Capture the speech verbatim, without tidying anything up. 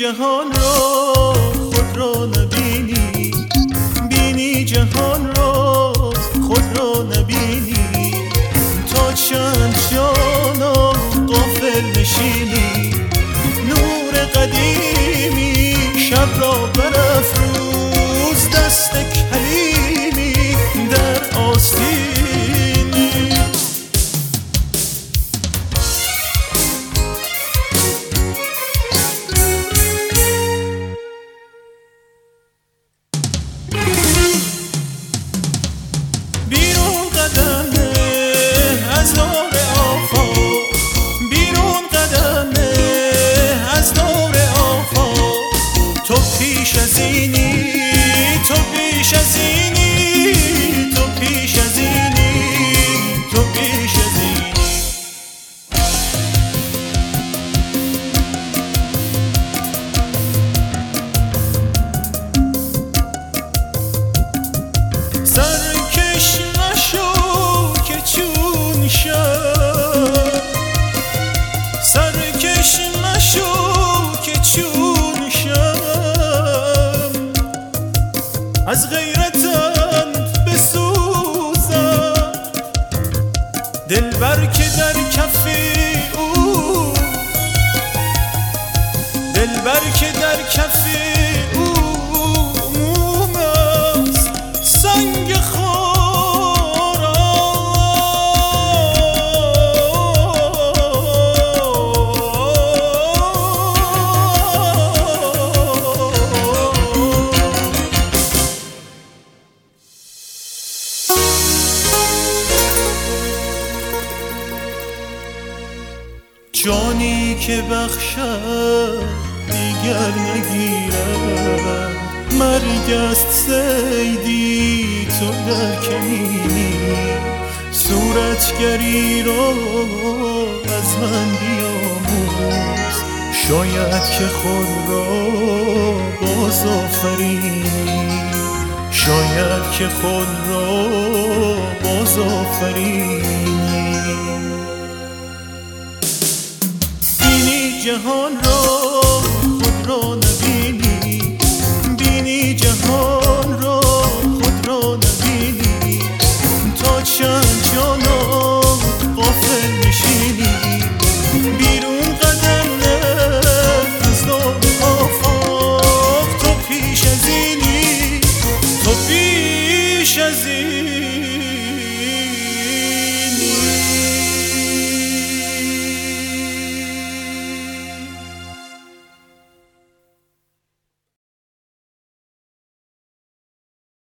جهان را خود را نبینی، بینی جهان را خود را نبینی. تا چند جانا غافل نشینی، نور قدیمی شب را برافروز، دست کلیمی در آستینی. بیرون قدمه از دور آفاق، بیرون قدمه از دور آفاق. تو پیش از اینی، تو پیش از اینی، تو پیش از اینی، تو پیش از اینی. سرکش نشو که چون شب، سرکش نشو که چون شب. از غیرتم بسوزم دلبر که در کف او، دلبر که در کف او موم است سنگ خارا. جانی که بخشد دیگر نگیرد، مرگ است صیدی تو در کمینی. صورتگری را از من بیاموز، شاید که خود را باز آفرینی، شاید که خود را باز آفرینی. بینی جهان را